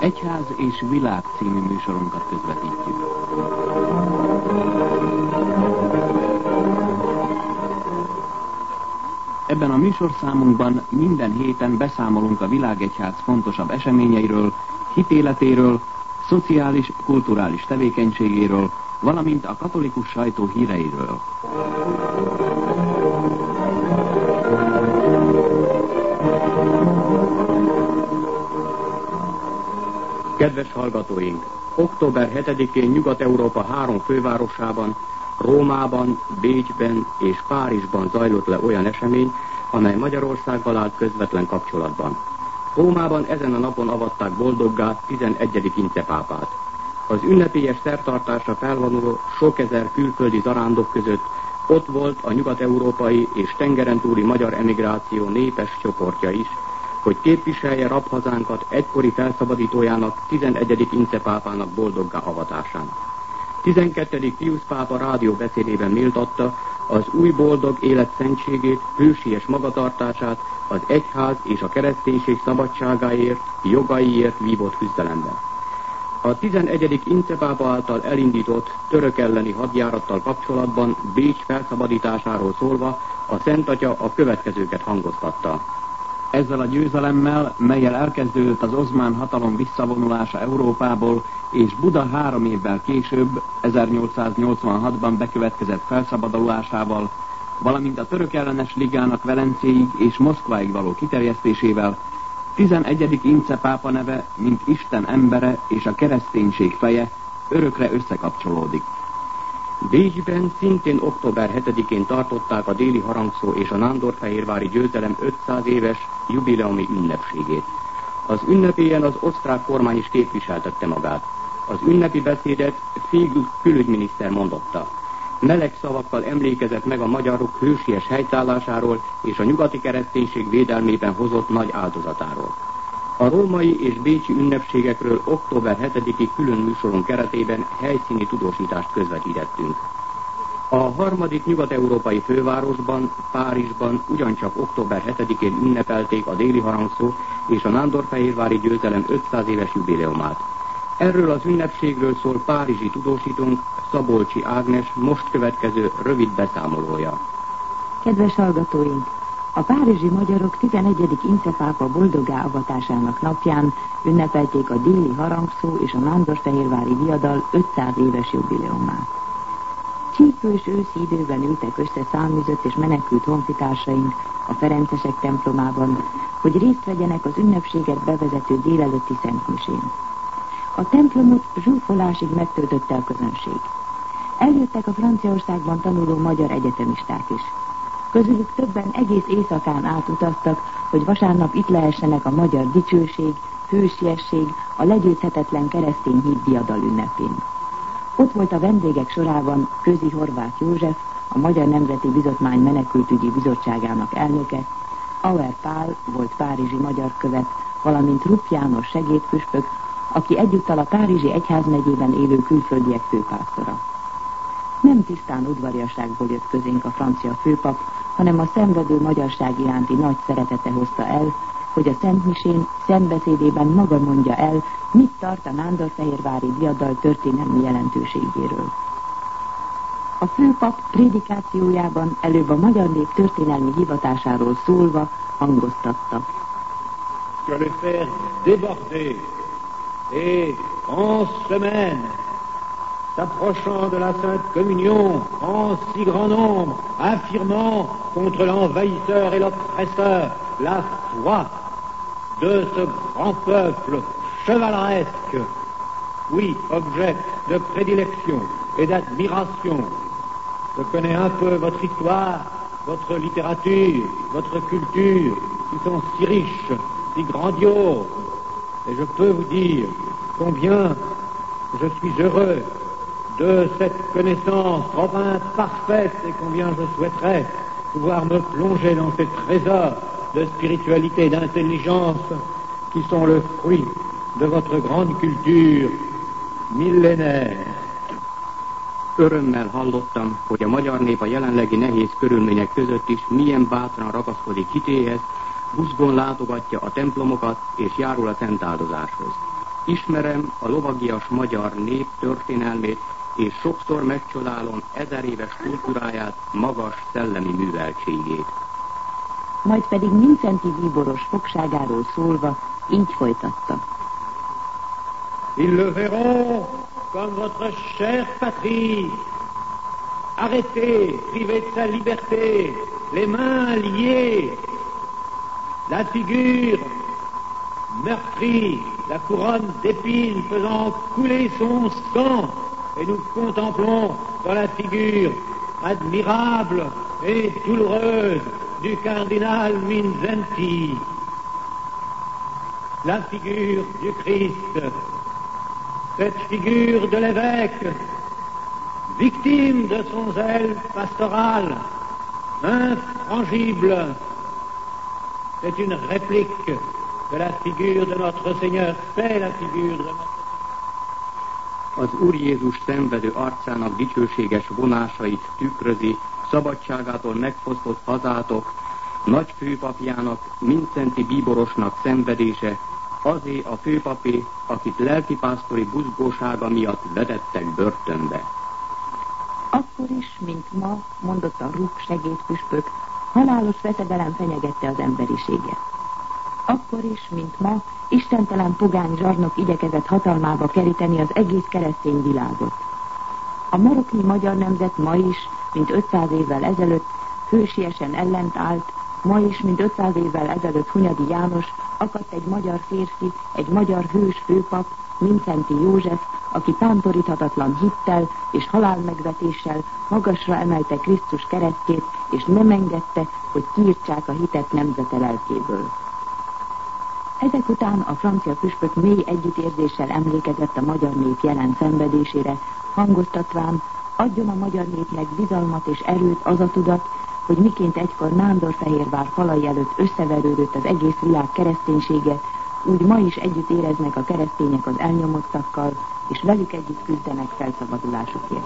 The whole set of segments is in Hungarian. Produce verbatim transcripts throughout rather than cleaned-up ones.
Egyház és világ című műsorunkat közvetítjük. Ebben a műsorszámunkban minden héten beszámolunk a világegyház fontosabb eseményeiről, hitéletéről, szociális, kulturális tevékenységéről, valamint a katolikus sajtó híreiről. Kedves hallgatóink! október hetedikén Nyugat-Európa három fővárosában, Rómában, Bécsben és Párizsban zajlott le olyan esemény, amely Magyarországgal állt közvetlen kapcsolatban. Rómában ezen a napon avatták boldoggá tizenegyedik incepápát. Az ünnepélyes szertartásra felvonuló sok ezer külföldi zarándok között ott volt a nyugat-európai és tengeren túli magyar emigráció népes csoportja is, hogy képviselje rabhazánkat egykori felszabadítójának tizenegyedik incepápának boldoggá avatásán. tizenkettedik Piusz pápa rádióbeszédében méltatta az új boldog élet szentségét, hősies magatartását az egyház és a kereszténység szabadságáért, jogaiért vívott küzdelemben. A tizenegyedik incepápa által elindított török elleni hadjárattal kapcsolatban Bécs felszabadításáról szólva a Szent Atya a következőket hangoztatta. Ezzel a győzelemmel, melyel elkezdődött az oszmán hatalom visszavonulása Európából, és Buda három évvel később, ezernyolcszáznyolcvanhatban bekövetkezett felszabadulásával, valamint a török ellenes ligának Velencéig és Moszkváig való kiterjesztésével, tizenegyedik incepápa neve, mint Isten embere és a kereszténység feje, örökre összekapcsolódik. Bécsben szintén október hetedikén tartották a Déli Harangszó és a nándorfehérvári győzelem ötszáz éves jubileumi ünnepségét. Az ünnepélyen az osztrák kormány is képviseltette magát. Az ünnepi beszédet Figlus külügyminiszter mondotta. Meleg szavakkal emlékezett meg a magyarok hősies helytállásáról és a nyugati kereszténység védelmében hozott nagy áldozatáról. A római és bécsi ünnepségekről október hetediki külön műsorunk keretében helyszíni tudósítást közvetítettünk. A harmadik nyugat-európai fővárosban, Párizsban ugyancsak október hetedikén ünnepelték a Déli Harangszó és a nándorfehérvári győzelem ötszáz éves jubileumát. Erről az ünnepségről szól párizsi tudósítónk, Szabolcsi Ágnes most következő rövid beszámolója. Kedves hallgatóink! A párizsi magyarok tizenegyedik incepápa boldoggá avatásának napján ünnepelték a Déli Harangszó és a nándorfehérvári diadal ötszáz éves jubileumát. Csípős őszi időben ültek össze száműzött és menekült honfitársaink a Ferencesek templomában, hogy részt vegyenek az ünnepséget bevezető délelőtti szentmisén. A templomot zsúfolásig megtöltötte a közönség. Eljöttek a Franciaországban tanuló magyar egyetemisták is. Közülük többen egész éjszakán átutaztak, hogy vasárnap itt lehessenek a magyar dicsőség, hősiesség, a legyőzhetetlen keresztény hit diadal ünnepén. Ott volt a vendégek sorában Közi Horváth József, a Magyar Nemzeti Bizottmány Menekültügyi Bizottságának elnöke, Auer Pál volt párizsi magyar követ, valamint Rupp János segédpüspök, aki egyúttal a párizsi egyházmegyében élő külföldiek főpásztora. Nem tisztán udvariasságból jött közénk a francia főpap, hanem a szenvedő magyarság iránti nagy szeretete hozta el, hogy a szentmisén, szentbeszédében maga mondja el, mit tart a nándorfehérvári diadal történelmi jelentőségéről. A főpap prédikációjában előbb a magyar nép történelmi hivatásáról szólva hangoztatta. Que le faire déborder et en semaine s'approchant de la Sainte Communion en si grand nombre, affirmant contre l'envahisseur et l'oppresseur la foi de ce grand peuple chevaleresque, oui, objet de prédilection et d'admiration. Je connais un peu votre histoire, votre littérature, votre culture, qui sont si riches, si grandioses, et je peux vous dire combien je suis heureux de cette connaissance enfin parfaite et combien je souhaiterais pouvoir me plonger dans ces trésors de spiritualité et d'intelligence qui sont le fruit de votre grande culture millénaire. Örömmel hallottam, hogy a magyar nép a jelenlegi nehéz körülmények között is milyen bátran ragaszkodik hitéhez, buzgón látogatja a templomokat és járul a szentáldozáshoz. Ismerem a lovagias magyar nép történelmét, és sokszor megcsodálom ezer éves kultúráját, magas szellemi műveltségét. Majd pedig Mindszenty bíboros fogságáról szólva így folytatta. Ils le verront comme votre chère patrie, arrêté, privé de sa liberté, les mains liées, la figure meurtrie, la couronne d'épines faisant couler son sang, et nous contemplons dans la figure admirable et douloureuse du cardinal Mindszenty la figure du Christ, cette figure de l'évêque, victime de son zèle pastoral, infrangible. C'est une réplique de la figure de notre Seigneur, c'est la figure de notre Az Úr Jézus szenvedő arcának dicsőséges vonásait tükrözi szabadságától megfosztott hazátok, nagy főpapjának, Mindszenty bíborosnak szenvedése, azé a főpapé, akit lelkipásztori buzgósága miatt vedettek börtönbe. Akkor is, mint ma, mondott a Rupp segédpüspök, halálos veszedelem fenyegette az emberiséget. Akkor is, mint ma, istentelen pogány zsarnok igyekezett hatalmába keríteni az egész keresztény világot. A maroknyi magyar nemzet ma is, mint ötszáz évvel ezelőtt, hősiesen ellent állt, ma is, mint ötszáz évvel ezelőtt Hunyadi János, akadt egy magyar férfi, egy magyar hős főpap, Mindszenty József, aki tántoríthatatlan hittel és halálmegvetéssel magasra emelte Krisztus keresztjét, és nem engedte, hogy kiirtsák a hitet nemzete lelkéből. Ezek után a francia püspök mély együttérzéssel emlékezett a magyar nép jelen szenvedésére, hangoztatván, adjon a magyar népnek bizalmat és erőt az a tudat, hogy miként egykor Nándorfehérvár falai előtt összeverődött az egész világ kereszténysége, úgy ma is együtt éreznek a keresztények az elnyomottakkal, és velük együtt küzdenek felszabadulásukért.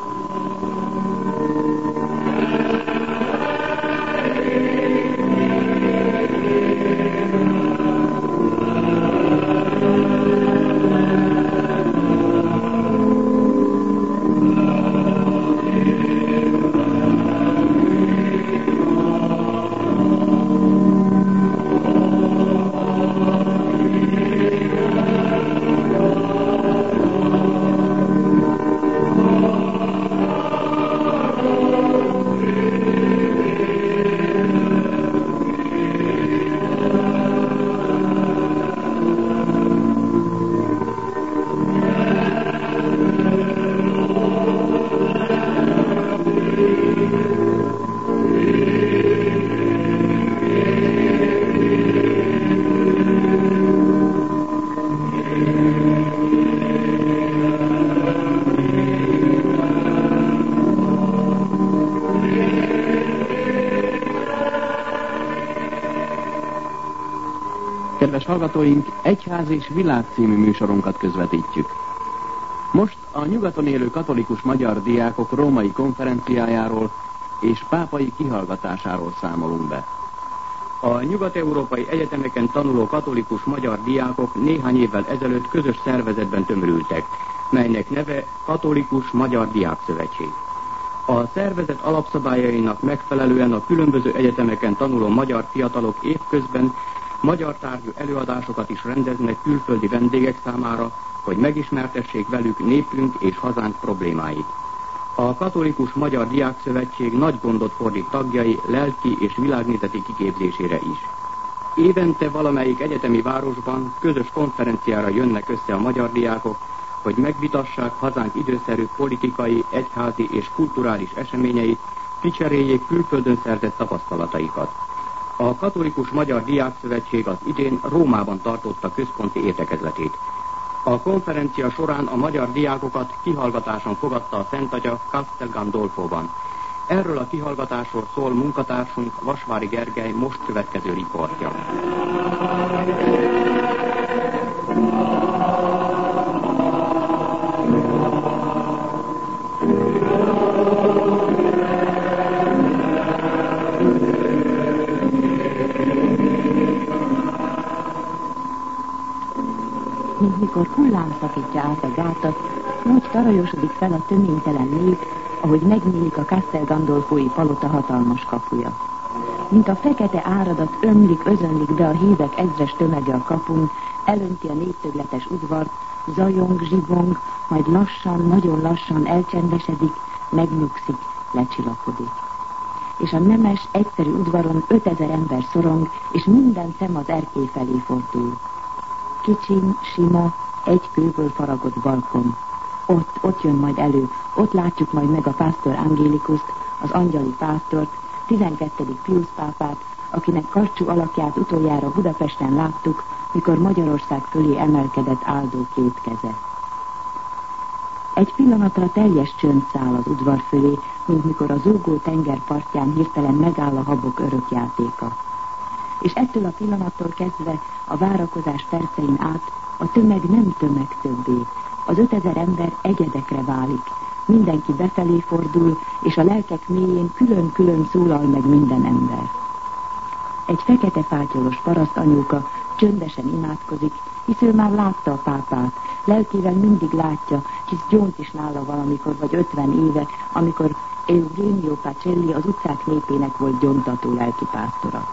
Kedves hallgatóink, Egyház és Világ című műsorunkat közvetítjük. Most a nyugaton élő katolikus magyar diákok római konferenciájáról és pápai kihallgatásáról számolunk be. A nyugat-európai egyetemeken tanuló katolikus magyar diákok néhány évvel ezelőtt közös szervezetben tömörültek, melynek neve Katolikus Magyar Diákszövetség. A szervezet alapszabályainak megfelelően a különböző egyetemeken tanuló magyar fiatalok évközben magyar tárgyú előadásokat is rendeznek külföldi vendégek számára, hogy megismertessék velük népünk és hazánk problémáit. A Katolikus Magyar Diákszövetség nagy gondot fordít tagjai lelki és világnézeti kiképzésére is. Évente valamelyik egyetemi városban közös konferenciára jönnek össze a magyar diákok, hogy megvitassák hazánk időszerű politikai, egyházi és kulturális eseményeit, kicseréljék külföldön szerzett tapasztalataikat. A Katolikus Magyar Diákszövetség az idén Rómában tartotta központi értekezletét. A konferencia során a magyar diákokat kihallgatáson fogadta a Szent Atya Castel Gandolfóban. Erről a kihallgatásról szól munkatársunk Vasvári Gergely most következő riportja. amikor hullám szakítja át a gátat, úgy tarajosodik fel a töménytelen nép, ahogy megnyílik a Castel Gandolfói palota hatalmas kapuja. Mint a fekete áradat ömlik, özönlik be a hídek ezres tömege a kapun, elönti a négyszögletes udvart, zajong, zsibong, majd lassan, nagyon lassan elcsendesedik, megnyugszik, lecsillapodik. És a nemes, egyszerű udvaron ötezer ember szorong, és minden szem az erkély felé fordul. Kicsiny, sima, egy kőből faragott balkon. Ott, ott jön majd elő, ott látjuk majd meg a pásztor Angélikuszt, az angyali pásztort, tizenkettedik Piusz pápát, akinek karcsú alakját utoljára Budapesten láttuk, mikor Magyarország fölé emelkedett áldó két keze. Egy pillanatra teljes csönd száll az udvar fölé, mint mikor a zúgó tenger partján hirtelen megáll a habok örökjátéka. És ettől a pillanattól kezdve a várakozás percein át a tömeg nem tömeg többé. Az ötezer ember egyedekre válik, mindenki befelé fordul, és a lelkek mélyén külön-külön szólal meg minden ember. Egy fekete fátyolos parasztanyóka csöndesen imádkozik, hisz ő már látta a pápát, lelkével mindig látja, hisz gyónt is nála valamikor vagy ötven éve, amikor Eugenio Pacelli az utcák népének volt gyóntató lelkipásztora.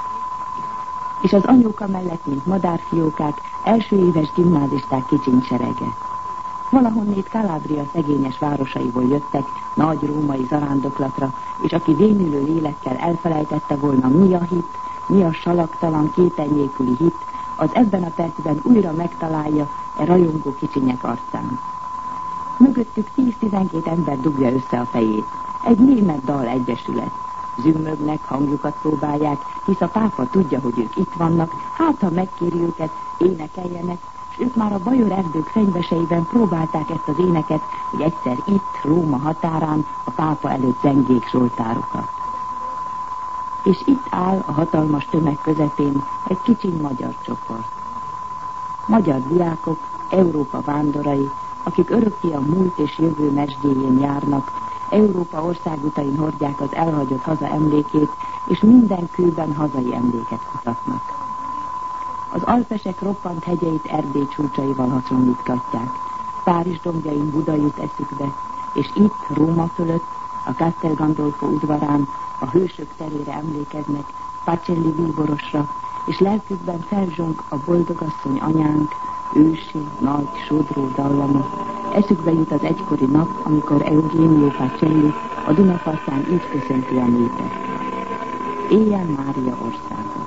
És az anyóka mellett, mint madárfiókák, első éves gimnázisták kicsiny serege. Valahonnét Kalábria szegényes városaiból jöttek nagy római zarándoklatra, és aki vénülő lélekkel elfelejtette volna, mi a hit, mi a salaktalan, kétel nélküli hit, az ebben a percben újra megtalálja e rajongó kicsinyek arcán. Mögöttük tíz-tizenkét ember dugja össze a fejét. Egy német dal egyesület. Zümmögnek, hangjukat próbálják, hisz a pápa tudja, hogy ők itt vannak, hát ha megkéri őket, énekeljenek, és ők már a bajor erdők fenyveseiben próbálták ezt az éneket, hogy egyszer itt, Róma határán a pápa előtt zengék zsoltárokat. És itt áll a hatalmas tömeg közepén egy kicsiny magyar csoport. Magyar diákok, Európa vándorai, akik örökké a múlt és jövő mesdjéjén járnak, Európa országutain hordják az elhagyott haza emlékét, és minden kőben hazai emléket kutatnak. Az Alpesek roppant hegyeit Erdély csúcsaival hasonlítgatják, Párizs dombjain Buda jut eszükbe, és itt, Róma fölött, a Castel Gandolfo udvarán a hősök terére emlékeznek, Pacelli bíborosra, és lelkükben felzsong a boldogasszony anyánk, ősi, nagy, sodró dallama. Eszükbe jut az egykori nap, amikor Eugenio Pacelli a Dunapartján így köszönti a népet. Éljen Mária országa!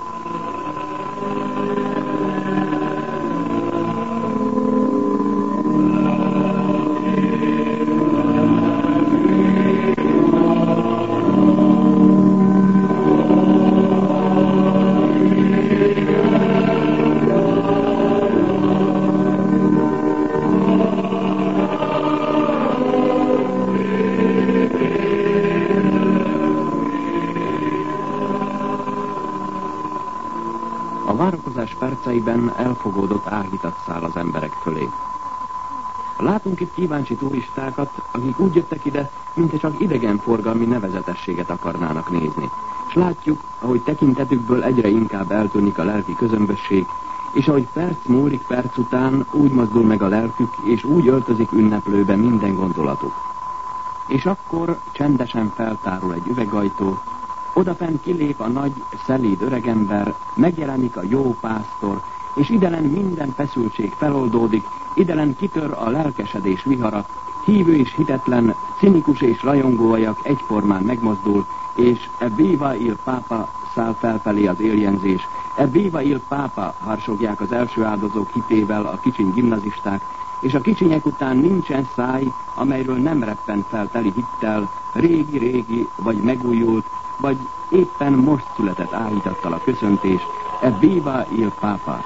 Perceiben elfogódott áhítat száll az emberek fölé. Látunk itt kíváncsi turistákat, akik úgy jöttek ide, mintha csak idegenforgalmi nevezetességet akarnának nézni. És látjuk, ahogy tekintetükből egyre inkább eltűnik a lelki közömbösség, és ahogy perc múlik perc után úgy mozdul meg a lelkük, és úgy öltözik ünneplőbe minden gondolatuk. És akkor csendesen feltárul egy üvegajtó, odafent kilép a nagy, szelíd öregember, megjelenik a jó pásztor, és idelen minden feszültség feloldódik, idelen kitör a lelkesedés vihara, hívő és hitetlen, cinikus és rajongóajak egyformán megmozdul, és e viva il Papa száll felfelé az éljenzés, e viva il Papa harsogják az első áldozók hitével a kicsiny gimnazisták, és a kicsinyek után nincsen száj, amelyről nem reppen fel teli hittel, régi-régi vagy megújult, vagy éppen most született áhítattal a köszöntés, e viva il Papa.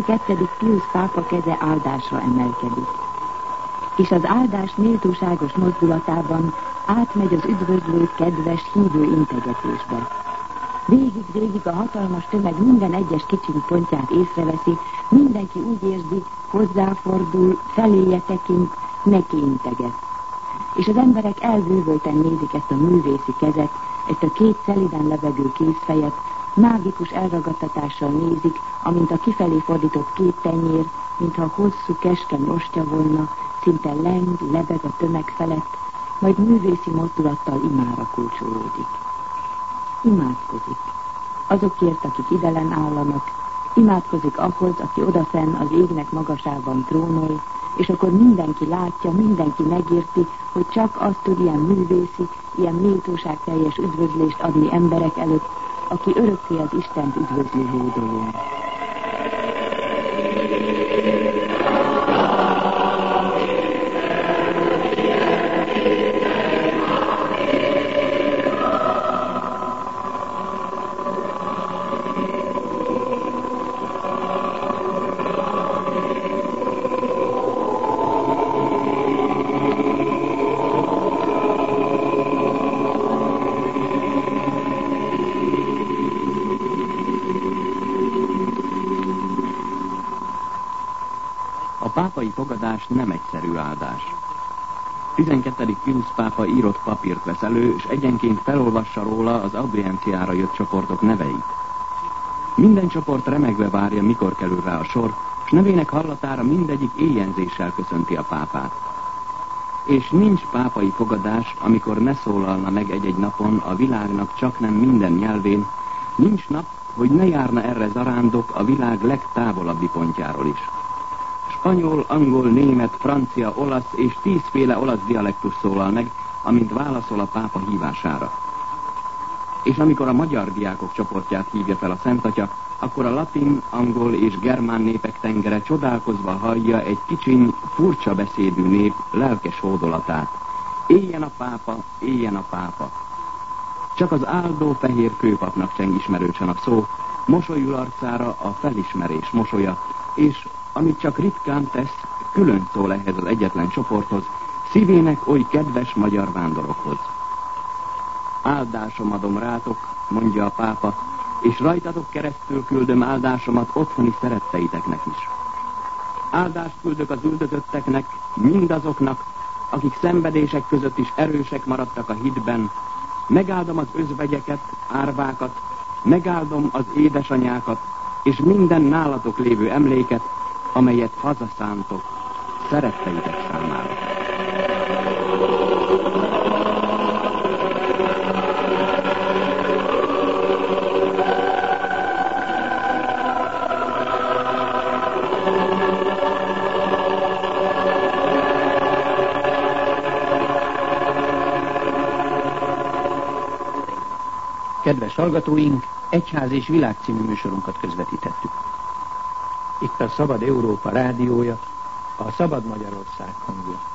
tizenkettedik Piusz pápa keze áldásra emelkedik, és az áldás méltóságos mozdulatában átmegy az üdvözlő, kedves, hívő integetésbe. Végig-végig a hatalmas tömeg minden egyes kicsiny pontját észreveszi, mindenki úgy érzi, hozzáfordul, feléje tekint, neki integet. És az emberek elbűvölten nézik ezt a művészi kezet, ezt a két szeliden lebegő kézfejet, mágikus elragadtatással nézik, amint a kifelé fordított két tenyér, mintha hosszú, keskeny ostya volna, szinte leng, lebeg a tömeg felett, majd művészi mozdulattal imára kulcsolódik. Imádkozik azokért, akik idelen állanak, imádkozik ahhoz, aki odafenn az égnek magasában trónol, és akkor mindenki látja, mindenki megérti, hogy csak az tud ilyen művészi, ilyen méltóságteljes üdvözlést adni emberek előtt, aki örökké az Istent üdvözlő hódolón. A pápai fogadás nem egyszerű áldás. tizenkettedik Piusz pápa írott papírt vesz elő, és egyenként felolvassa róla az audienciára jött csoportok neveit. Minden csoport remegve várja, mikor kerül rá a sor, és nevének hallatára mindegyik éjjenzéssel köszönti a pápát. És nincs pápai fogadás, amikor ne szólalna meg egy-egy napon a világnak csaknem minden nyelvén, nincs nap, hogy ne járna erre zarándok a világ legtávolabbi pontjáról is. Spanyol, angol, német, francia, olasz és tízféle olasz dialektus szólal meg, amint válaszol a pápa hívására. És amikor a magyar diákok csoportját hívja fel a Szent Atya, akkor a latin, angol és germán népek tengere csodálkozva hallja egy kicsiny, furcsa beszédű nép lelkes hódolatát. Éljen a pápa, éljen a pápa! Csak az áldó fehér kőpapnak cseng ismerősen a szó, mosolyul arcára a felismerés mosolya, és amit csak ritkán tesz, külön szól ehhez az egyetlen csoporthoz, szívének oly kedves magyar vándorokhoz. Áldásom adom rátok, mondja a pápa, és rajtatok keresztül küldöm áldásomat otthoni szeretteiteknek is. Áldást küldök az üldözötteknek, mindazoknak, akik szenvedések között is erősek maradtak a hitben, megáldom az özvegyeket, árvákat, megáldom az édesanyákat, és minden nálatok lévő emléket, amelyet hazaszántok szeretteitek számára. Kedves hallgatóink, Egyház és Világ című műsorunkat közvetítettük. Itt a Szabad Európa rádiója, a Szabad Magyarország hangja.